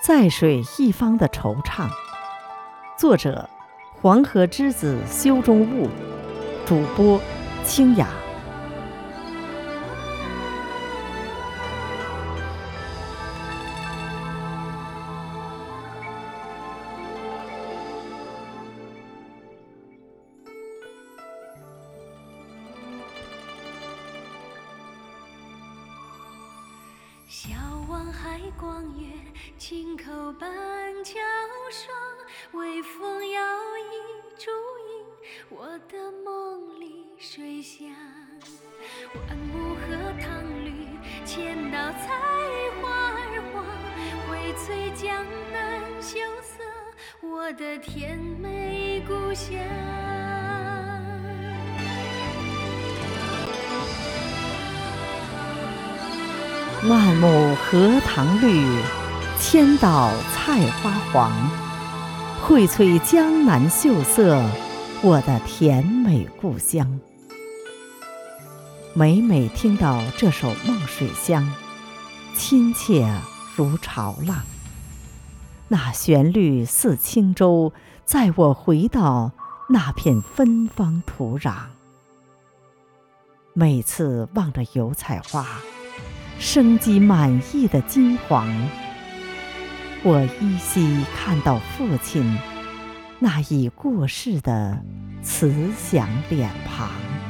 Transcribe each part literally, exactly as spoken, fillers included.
在水一方的惆怅。作者：黄河之子修中物，主播：清雅。 小望海光月，轻叩板桥霜。微风摇曳烛影，我的梦里水乡。万木荷塘绿，千道菜花儿黄。荟萃江南秀色，我的甜美故乡。 万木荷塘绿，千道菜花黄。荟萃江南秀色，我的甜美故乡。每每听到这首《梦水乡》，亲切如潮浪。那旋律似轻舟，载我回到那片芬芳土壤。每次望着油菜花，生机满溢的金黄，我依稀看到父亲那已过世的慈祥脸庞。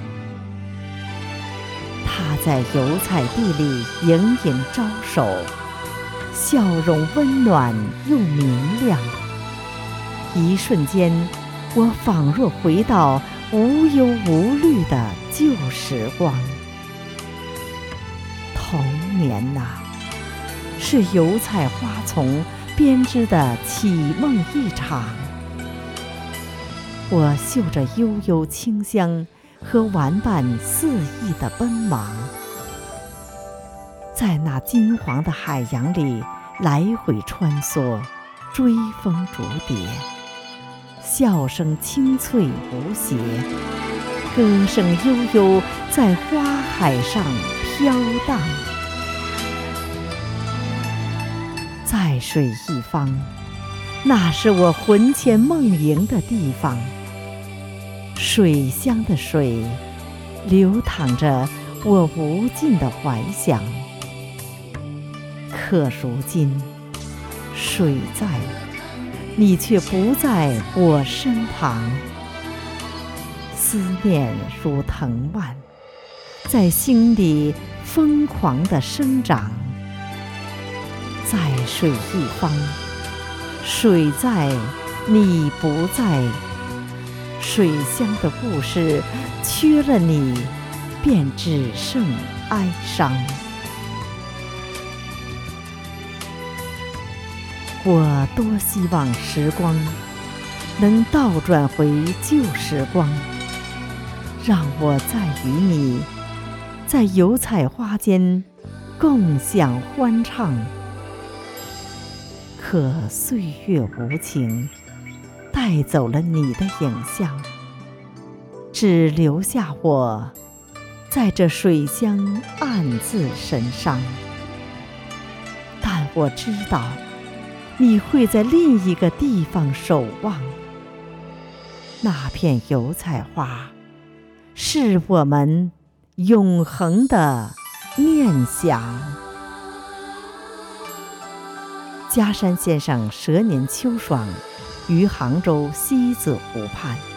他在油菜地里盈盈招手，笑容温暖又明亮。一瞬间，我仿若回到无忧无虑的旧时光。童年呐、啊，是油菜花丛编织的绮梦一场。我嗅着悠悠清香和玩伴肆意的奔忙，在那金黄的海洋里来回穿梭，追风逐蝶，笑声清脆无邪，歌声悠悠在花海上飘荡。在水一方，那是我魂牵梦萦的地方。水乡的水，流淌着我无尽的怀想。可如今，水在，你却不在我身旁。思念如藤蔓，在心里疯狂地生长。在水一方，水在，你不在。水乡的故事，缺了你，便只剩哀伤。我多希望时光能倒转回旧时光，让我再与你在油菜花间共享欢唱。可岁月无情，带走了你的影像，只留下我在这水乡暗自神伤。但我知道，你会在另一个地方守望。那片油菜花，是我们永恒的念想。嘉山先生蛇年秋爽，于杭州西子湖畔。